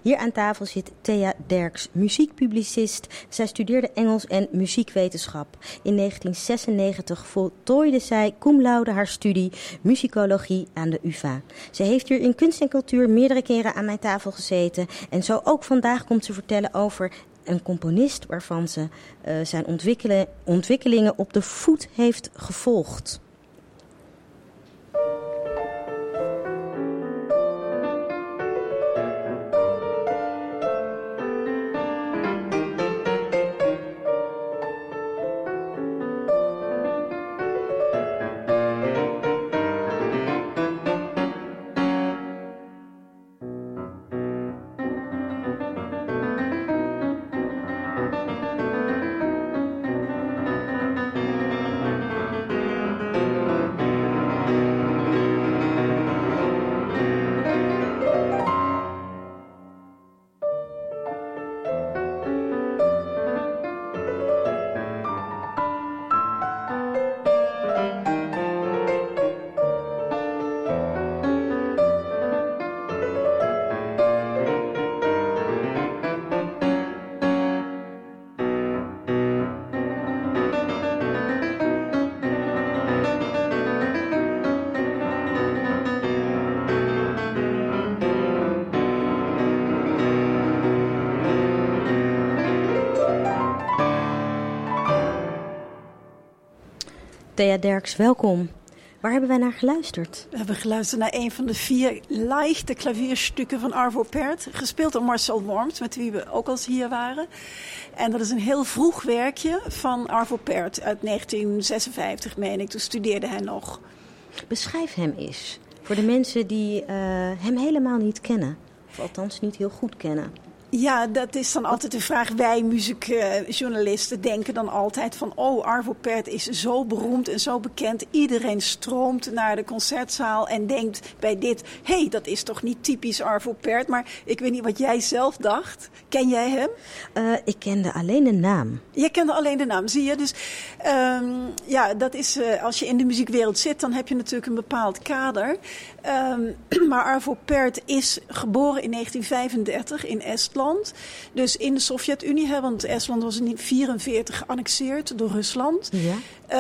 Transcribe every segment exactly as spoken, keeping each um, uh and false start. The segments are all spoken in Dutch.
Hier aan tafel zit Thea Derks, muziekpublicist. Zij studeerde Engels en muziekwetenschap. In negentien zesennegentig voltooide zij cum laude haar studie muzikologie aan de U vA. Ze heeft hier in Kunst en Cultuur meerdere keren aan mijn tafel gezeten. En zo ook vandaag komt ze vertellen over een componist waarvan ze uh, zijn ontwikkelen, ontwikkelingen op de voet heeft gevolgd. Thea Derks, welkom. Waar hebben wij naar geluisterd? We hebben geluisterd naar een van de vier leichte klavierstukken van Arvo Pärt. Gespeeld door Marcel Worms, met wie we ook al eens hier waren. En dat is een heel vroeg werkje van Arvo Pärt uit negentien zesenvijftig, meen ik. Toen studeerde hij nog. Beschrijf hem eens. Voor de mensen die uh, hem helemaal niet kennen. Of althans niet heel goed kennen. Ja, dat is dan altijd de vraag. Wij muziekjournalisten denken dan altijd van... oh, Arvo Pärt is zo beroemd en zo bekend. Iedereen stroomt naar de concertzaal en denkt bij dit... hé, hey, dat is toch niet typisch Arvo Pärt? Maar ik weet niet wat jij zelf dacht. Ken jij hem? Uh, ik kende alleen de naam. Jij kende alleen de naam, zie je? Dus um, ja, dat is... Uh, als je in de muziekwereld zit, dan heb je natuurlijk een bepaald kader. Um, maar Arvo Pärt is geboren in negentien vijfendertig in Estland. Dus in de Sovjet-Unie, hè, want Estland was in negentien vierenveertig geannexeerd door Rusland. Ja.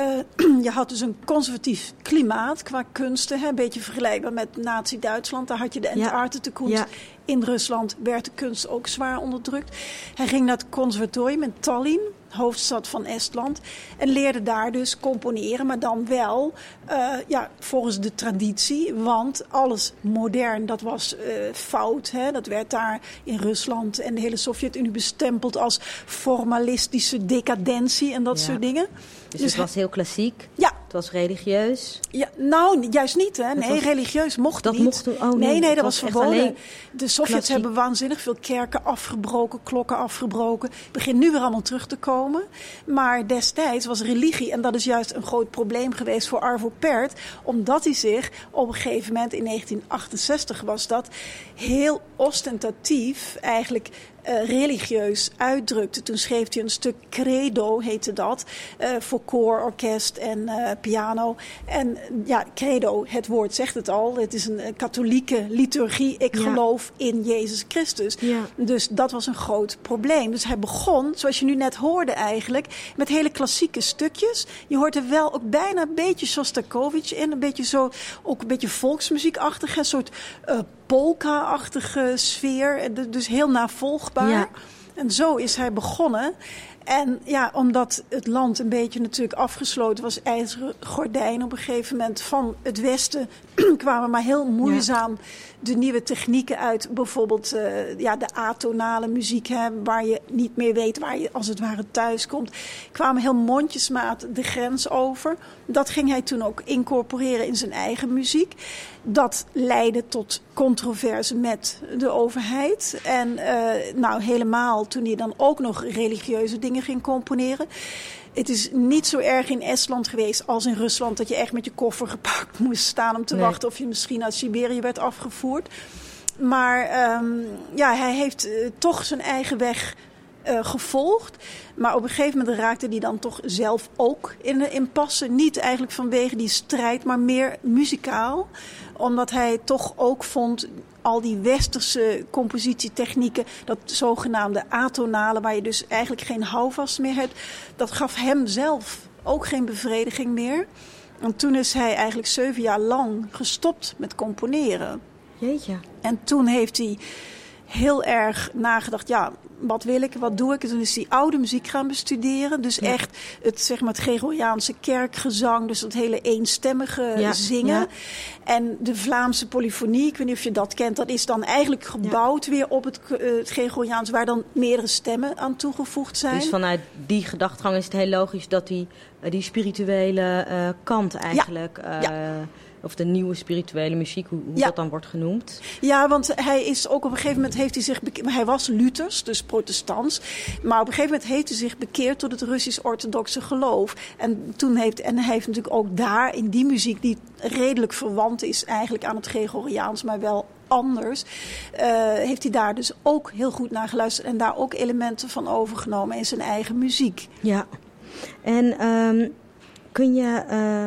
Uh, je had dus een conservatief klimaat qua kunsten. Hè, een beetje vergelijkbaar met Nazi-Duitsland. Daar had je de Entartekunst. Ja. In Rusland werd de kunst ook zwaar onderdrukt. Hij ging naar het conservatorium in Tallinn, hoofdstad van Estland. En leerde daar dus componeren, maar dan wel uh, ja, volgens de traditie. Want alles modern, dat was uh, fout. Hè? Dat werd daar in Rusland en de hele Sovjet-Unie bestempeld als formalistische decadentie en dat ja. soort dingen. Dus, dus het was heel klassiek? Ja. Het was religieus? Ja, nou, juist niet. Hè? Nee, was, religieus mocht dat niet. Mocht, oh, nee, nee, nee, dat was, was verboden. De Sovjets klassiek. hebben waanzinnig veel kerken afgebroken, klokken afgebroken. Het begint nu weer allemaal terug te komen. Maar destijds was religie, en dat is juist een groot probleem geweest voor Arvo Pärt, omdat hij zich op een gegeven moment, in negentien achtenzestig was dat, heel ostentatief eigenlijk Uh, religieus uitdrukte. Toen schreef hij een stuk Credo, heette dat, uh, voor koor, orkest en uh, piano. En ja, Credo, het woord zegt het al, het is een, een katholieke liturgie. Ik ja. geloof in Jezus Christus. Ja. Dus dat was een groot probleem. Dus hij begon, zoals je nu net hoorde eigenlijk, met hele klassieke stukjes. Je hoort er wel ook bijna een beetje Shostakovich in, een beetje zo, ook een beetje volksmuziekachtig, een soort uh, polka-achtige sfeer, dus heel navolgbaar. Ja. En zo is hij begonnen. En ja, omdat het land een beetje natuurlijk afgesloten was, ijzeren gordijn op een gegeven moment van het Westen, kwamen maar heel moeizaam ja. de nieuwe technieken uit. Bijvoorbeeld uh, ja, de atonale muziek, hè, waar je niet meer weet waar je als het ware thuis komt. Kwamen heel mondjesmaat de grens over. Dat ging hij toen ook incorporeren in zijn eigen muziek. Dat leidde tot controverse met de overheid. En uh, nou helemaal toen hij dan ook nog religieuze dingen ging componeren. Het is niet zo erg in Estland geweest als in Rusland, dat je echt met je koffer gepakt moest staan om te nee. wachten of je misschien uit Siberië werd afgevoerd. Maar um, ja, hij heeft uh, toch zijn eigen weg Uh, gevolgd. Maar op een gegeven moment raakte hij dan toch zelf ook in de impasse. Niet eigenlijk vanwege die strijd, maar meer muzikaal. Omdat hij toch ook vond, al die westerse compositietechnieken, dat zogenaamde atonale, waar je dus eigenlijk geen houvast meer hebt, dat gaf hem zelf ook geen bevrediging meer. En toen is hij eigenlijk zeven jaar lang gestopt met componeren. Jeetje. En toen heeft hij heel erg nagedacht, ja, wat wil ik, wat doe ik? En toen is hij oude muziek gaan bestuderen. Dus ja. echt het, zeg maar, het Gregoriaanse kerkgezang, dus dat hele eenstemmige ja. zingen. Ja. En de Vlaamse polyfonie, ik weet niet of je dat kent, dat is dan eigenlijk gebouwd ja. weer op het, uh, het Gregoriaans, waar dan meerdere stemmen aan toegevoegd zijn. Dus vanuit die gedachtegang is het heel logisch dat die, uh, die spirituele uh, kant eigenlijk... Ja. Uh, ja. Of de nieuwe spirituele muziek, hoe, hoe ja. dat dan wordt genoemd. Ja, want hij is ook op een gegeven moment heeft hij zich bekeerd. Hij was Luthers, dus protestants. Maar op een gegeven moment heeft hij zich bekeerd tot het Russisch-orthodoxe geloof. En toen heeft, en hij heeft natuurlijk ook daar in die muziek, die redelijk verwant is eigenlijk aan het Gregoriaans, maar wel anders, uh, heeft hij daar dus ook heel goed naar geluisterd en daar ook elementen van overgenomen in zijn eigen muziek. Ja, en um, kun je... Uh,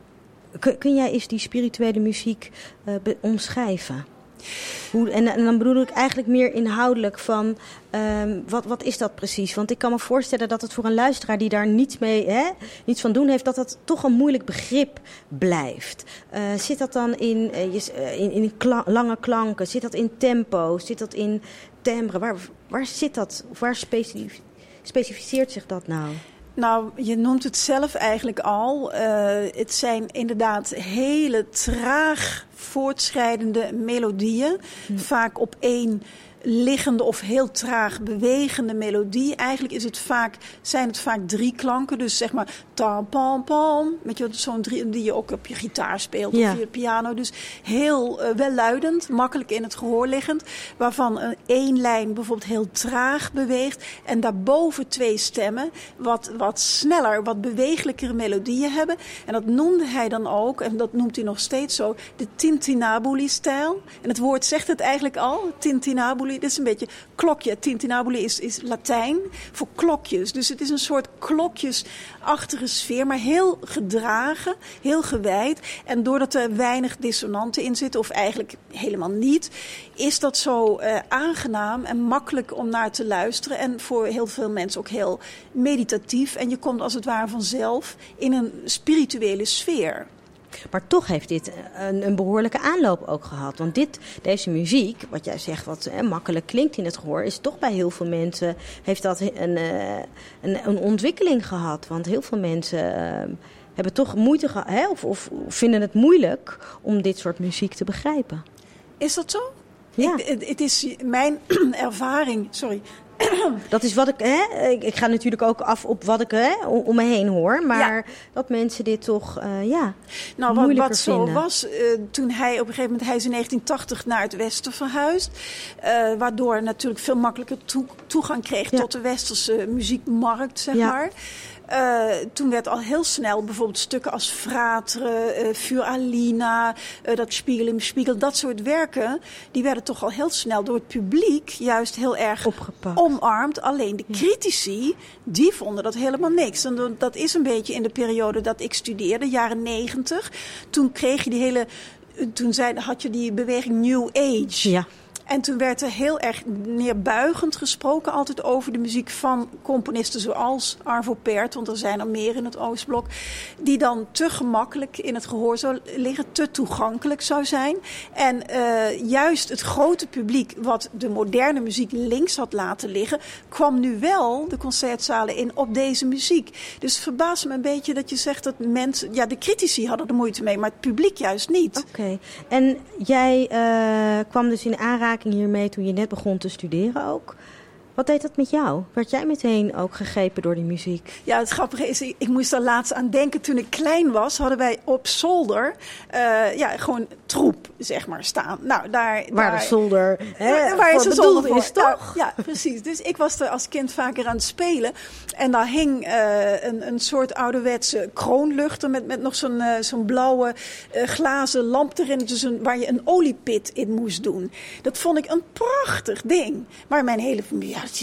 Kun, kun jij eens die spirituele muziek uh, be- omschrijven? Hoe, en, en dan bedoel ik eigenlijk meer inhoudelijk van, um, wat, wat is dat precies? Want ik kan me voorstellen dat het voor een luisteraar die daar niets, mee, hè, niets van doen heeft, dat dat toch een moeilijk begrip blijft. Uh, zit dat dan in, uh, je, uh, in, in kla- lange klanken? Zit dat in tempo? Zit dat in timbre? Waar, waar zit dat? Of waar specif- specificeert zich dat nou? Nou, je noemt het zelf eigenlijk al. Uh, het zijn inderdaad hele traag voortschrijdende melodieën. Hm. Vaak op één liggende of heel traag bewegende melodie. Eigenlijk is het vaak, zijn het vaak drie klanken. Dus zeg maar tam, pam, pam. Weet je, zo'n drie die je ook op je gitaar speelt ja. of je piano. Dus heel uh, welluidend, makkelijk in het gehoor liggend. Waarvan uh, één lijn bijvoorbeeld heel traag beweegt. En daarboven twee stemmen wat, wat sneller, wat bewegelijkere melodieën hebben. En dat noemde hij dan ook, en dat noemt hij nog steeds zo, de tintinnabuli-stijl. En het woord zegt het eigenlijk al, tintinnabuli. Dit is een beetje klokje. Tintinnabuli is, is Latijn voor klokjes. Dus het is een soort klokjesachtige sfeer, maar heel gedragen, heel gewijd. En doordat er weinig dissonanten in zitten, of eigenlijk helemaal niet, is dat zo uh, aangenaam en makkelijk om naar te luisteren. En voor heel veel mensen ook heel meditatief. En je komt als het ware vanzelf in een spirituele sfeer. Maar toch heeft dit een, een behoorlijke aanloop ook gehad. Want dit, deze muziek, wat jij zegt, wat eh, makkelijk klinkt in het gehoor, is toch bij heel veel mensen, heeft dat een, uh, een, een ontwikkeling gehad. Want heel veel mensen uh, hebben toch moeite gehad, hè, of, of vinden het moeilijk om dit soort muziek te begrijpen. Is dat zo? Ja. Ik, het, het is mijn ervaring, sorry. Dat is wat ik, hè, ik, ik ga natuurlijk ook af op wat ik hè, om me heen hoor, maar ja. dat mensen dit toch, uh, ja, nou, moeilijker wat, wat vinden. Zo was, uh, toen hij op een gegeven moment, hij is in negentien tachtig naar het westen verhuisd, uh, waardoor natuurlijk veel makkelijker toe, toegang kreeg ja. tot de westerse muziekmarkt, zeg ja. maar. Uh, toen werd al heel snel bijvoorbeeld stukken als Fratre, uh, Für Alina, uh, dat Spiegel im Spiegel, dat soort werken, die werden toch al heel snel door het publiek juist heel erg opgepakt, omarmd. Alleen de critici, die vonden dat helemaal niks. En dat is een beetje in de periode dat ik studeerde, jaren negentig. Toen kreeg je die hele, toen zei, had je die beweging New Age. Ja. En toen werd er heel erg neerbuigend gesproken altijd over de muziek van componisten zoals Arvo Pärt, want er zijn er meer in het Oostblok, die dan te gemakkelijk in het gehoor zou liggen, te toegankelijk zou zijn. En uh, juist het grote publiek wat de moderne muziek links had laten liggen, kwam nu wel de concertzalen in op deze muziek. Dus het verbaast me een beetje dat je zegt dat mensen, ja, de critici hadden er moeite mee, maar het publiek juist niet. Oké, okay. En jij uh, kwam dus in aanraking hiermee toen je net begon te studeren ook. Wat deed dat met jou? Werd jij meteen ook gegrepen door die muziek? Ja, het grappige is, ik, ik moest er laatst aan denken. Toen ik klein was, hadden wij op zolder uh, ja, gewoon troep, zeg maar, staan. Nou, daar, waar daar, de zolder hè, waar is de zolder voor? Is, toch? Ja, ja, precies. Dus ik was er als kind vaker aan het spelen. En daar hing uh, een, een soort ouderwetse kroonluchter met, met nog zo'n, uh, zo'n blauwe uh, glazen lamp erin. Dus een, waar je een oliepit in moest doen. Dat vond ik een prachtig ding. Maar mijn hele familie, ja,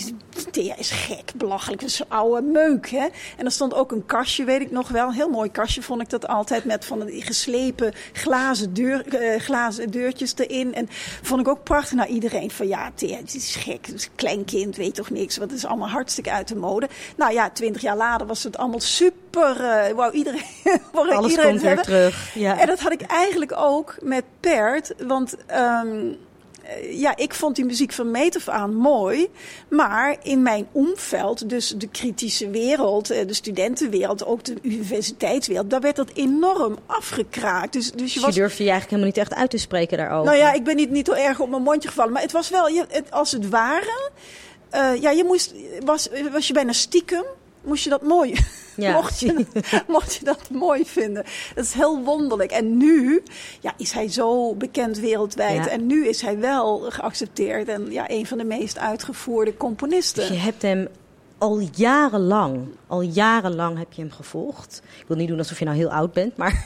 Thea is gek, belachelijk, dat is zo'n oude meuk. Hè? En er stond ook een kastje, weet ik nog wel. Een heel mooi kastje vond ik dat altijd, met van die geslepen glazen, deur, uh, glazen deurtjes erin. En vond ik ook prachtig. Nou, iedereen van ja, Thea, het is gek, het is een klein kind, weet toch niks. Want het is allemaal hartstikke uit de mode. Nou ja, twintig jaar later was het allemaal super. Uh, wou iedereen. Alles iedereen komt weer terug. Ja. En dat had ik eigenlijk ook met Pert, want um, ja, ik vond die muziek van meet af aan mooi. Maar in mijn omveld, dus de kritische wereld, de studentenwereld, ook de universiteitswereld, daar werd dat enorm afgekraakt. Dus, dus je, je was... durfde je eigenlijk helemaal niet echt uit te spreken daarover. Nou ja, ik ben niet, niet heel erg op mijn mondje gevallen. Maar het was wel, je, het, als het ware, uh, ja, je moest, was, was je bijna stiekem, moest je dat mooi... Ja. Mocht, je, mocht je dat mooi vinden. Dat is heel wonderlijk. En nu ja, is hij zo bekend wereldwijd. Ja. En nu is hij wel geaccepteerd. En ja, een van de meest uitgevoerde componisten. Dus je hebt hem al jarenlang, al jarenlang heb je hem gevolgd. Ik wil niet doen alsof je nou heel oud bent, maar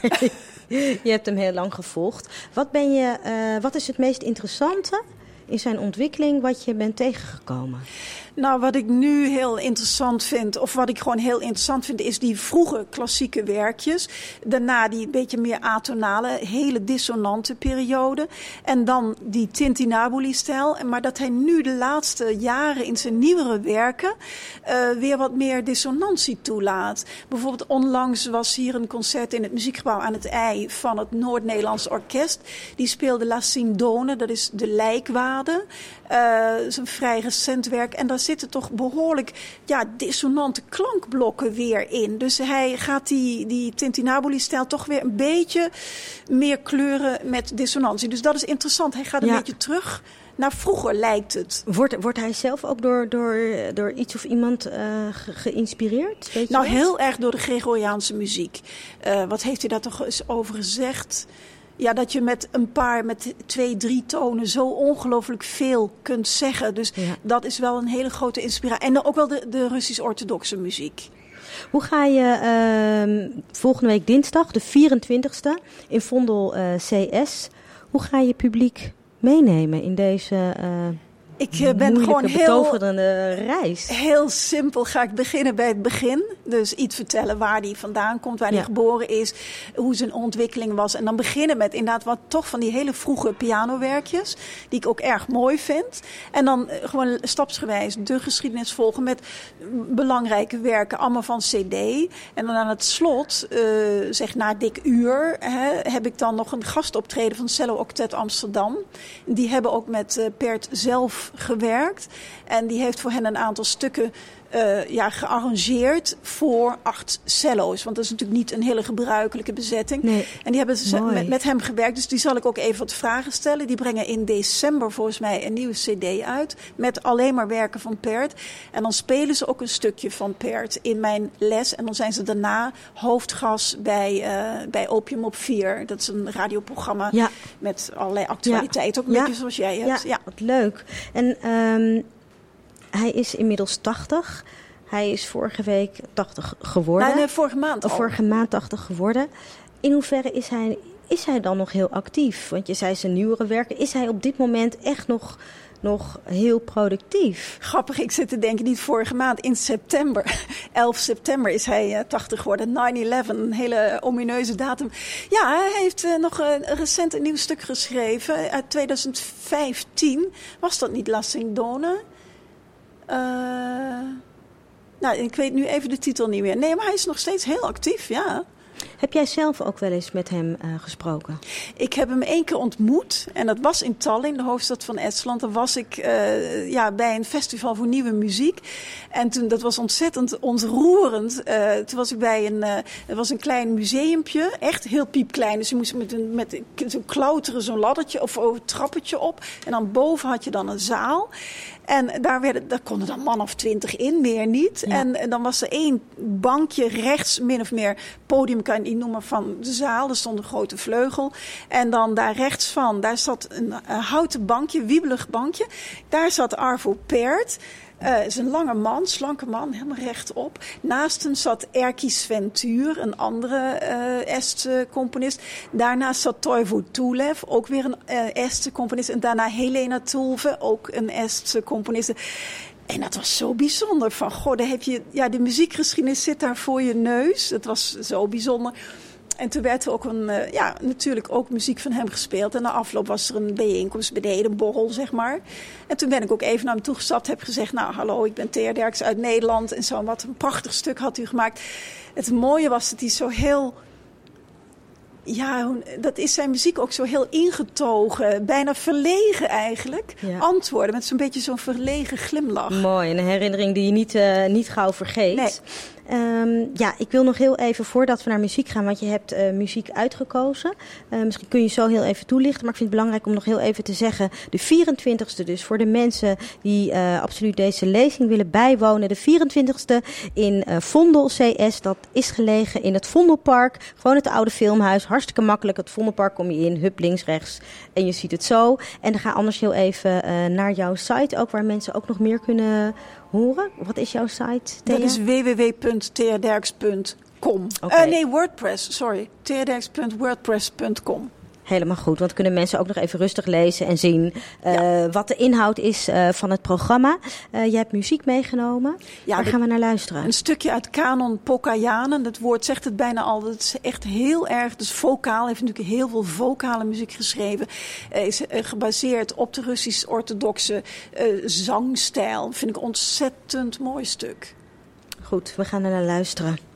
je hebt hem heel lang gevolgd. Wat, ben je, uh, wat is het meest interessante in zijn ontwikkeling wat je bent tegengekomen? Nou, wat ik nu heel interessant vind, of wat ik gewoon heel interessant vind, is die vroege klassieke werkjes. Daarna die beetje meer atonale, hele dissonante periode. En dan die Tintinabuli-stijl. Maar dat hij nu de laatste jaren in zijn nieuwere werken uh, weer wat meer dissonantie toelaat. Bijvoorbeeld onlangs was hier een concert in het Muziekgebouw aan het IJ van het Noord-Nederlands Orkest. Die speelde La Sindone, dat is de lijkwade. Uh, dat is een vrij recent werk. En daar zitten toch behoorlijk ja, dissonante klankblokken weer in. Dus hij gaat die, die Tintinabuli-stijl toch weer een beetje meer kleuren met dissonantie. Dus dat is interessant. Hij gaat een ja. beetje terug naar vroeger, lijkt het. Wordt, wordt hij zelf ook door, door, door iets of iemand uh, ge- geïnspireerd? Weet je nou, wat? Heel erg door de Gregoriaanse muziek. Uh, wat heeft hij daar toch eens over gezegd? Ja, dat je met een paar, met twee, drie tonen zo ongelooflijk veel kunt zeggen. Dus ja. dat is wel een hele grote inspiratie. En ook wel de, de Russisch-orthodoxe muziek. Hoe ga je uh, volgende week dinsdag, de vierentwintigste, in Vondel uh, C S... hoe ga je publiek meenemen in deze... Uh, Ik uh, ben gewoon heel, betoverende reis. Heel simpel ga ik beginnen bij het begin. Dus iets vertellen waar hij vandaan komt, waar hij ja. geboren is, hoe zijn ontwikkeling was. En dan beginnen met inderdaad wat toch van die hele vroege pianowerkjes, die ik ook erg mooi vind. En dan uh, gewoon stapsgewijs de geschiedenis volgen met belangrijke werken, allemaal van C D. En dan aan het slot, uh, zeg na dik uur, hè, heb ik dan nog een gastoptreden van Cello Octet Amsterdam. Die hebben ook met uh, Pert zelf gewerkt. En die heeft voor hen een aantal stukken uh, ja, gearrangeerd voor acht cello's. Want dat is natuurlijk niet een hele gebruikelijke bezetting. Nee. En die hebben ze met, met hem gewerkt. Dus die zal ik ook even wat vragen stellen. Die brengen in december volgens mij een nieuwe cd uit. Met alleen maar werken van Pert. En dan spelen ze ook een stukje van Pert in mijn les. En dan zijn ze daarna hoofdgast bij, uh, bij Opium op vier. Dat is een radioprogramma ja. met allerlei actualiteiten. Ja. Ook een ja. beetje zoals jij hebt. Ja, ja. Wat leuk. En um, hij is inmiddels tachtig. Hij is vorige week tachtig geworden. Nee, nee, vorige maand al. Of vorige maand tachtig geworden. In hoeverre is hij, is hij dan nog heel actief? Want je zei zijn nieuwere werken. Is hij op dit moment echt nog, nog heel productief? Grappig, ik zit te denken, niet vorige maand, in september. elf september is hij uh, tachtig geworden. nine eleven, een hele omineuze datum. Ja, hij heeft uh, nog uh, recent een nieuw stuk geschreven. Uit twintig vijftien. Was dat niet La Sindone? Uh, nou, ik weet nu even de titel niet meer. Nee, maar hij is nog steeds heel actief, ja. Heb jij zelf ook wel eens met hem uh, gesproken? Ik heb hem één keer ontmoet. En dat was in Tallinn, de hoofdstad van Estland. Daar was ik uh, ja, bij een festival voor nieuwe muziek. En toen, dat was ontzettend ontroerend. Uh, toen was ik bij een, uh, het was een klein museumpje. Echt heel piepklein. Dus je moest met een, met zo'n klauteren, zo'n laddertje of een trappetje op. En dan boven had je dan een zaal. En daar, werden, daar konden dan man of twintig in, meer niet. Ja. En, en dan was er één bankje rechts, min of meer podium kan je niet noemen, van de zaal. Er stond een grote vleugel. En dan daar rechts van, daar zat een, een houten bankje, wiebelig bankje. Daar zat Arvo Pärt. Uh, is een lange man, slanke man, helemaal rechtop. Naast hem zat Erkki Sventuur, een andere uh, Estse componist. Daarnaast zat Toivo Tulev, ook weer een uh, Estse componist. En daarna Helena Tulve, ook een Estse componist. En dat was zo bijzonder. Van, goh, daar heb je, ja, de muziekgeschiedenis zit daar voor je neus. Het was zo bijzonder. En toen werd er ook een, uh, ja, natuurlijk ook muziek van hem gespeeld. En na afloop was er een bijeenkomst beneden, een borrel, zeg maar. En toen ben ik ook even naar hem toegestapt. Heb gezegd, nou, hallo, ik ben Thea Derks uit Nederland. En zo, wat een prachtig stuk had u gemaakt. Het mooie was dat hij zo heel... Ja, dat is zijn muziek ook zo heel ingetogen. Bijna verlegen eigenlijk. Ja. Antwoorden met zo'n beetje zo'n verlegen glimlach. Mooi, een herinnering die je niet, uh, niet gauw vergeet. Nee. Um, ja, ik wil nog heel even, voordat we naar muziek gaan, want je hebt uh, muziek uitgekozen. Uh, misschien kun je zo heel even toelichten, maar ik vind het belangrijk om nog heel even te zeggen. De vierentwintigste dus, voor de mensen die uh, absoluut deze lezing willen bijwonen. De vierentwintigste in uh, Vondel C S, dat is gelegen in het Vondelpark. Gewoon het oude filmhuis, hartstikke makkelijk. Het Vondelpark kom je in, hup links, rechts en je ziet het zo. En dan ga anders heel even uh, naar jouw site ook, waar mensen ook nog meer kunnen horen. Wat is jouw site, Thea? Dat is w w w punt thea derks punt com. Okay. Uh, nee, WordPress, sorry. thea derks punt wordpress punt com. Helemaal goed, want kunnen mensen ook nog even rustig lezen en zien uh, ja. wat de inhoud is uh, van het programma. Uh, jij hebt muziek meegenomen. Ja, Waar de, gaan we naar luisteren? Een stukje uit Canon Pokajanen. Dat woord zegt het bijna al. Het is echt heel erg, dus vocaal. Heeft natuurlijk heel veel vocale muziek geschreven. Uh, is uh, gebaseerd op de Russisch-orthodoxe uh, zangstijl. Vind ik een ontzettend mooi stuk. Goed, we gaan er naar luisteren.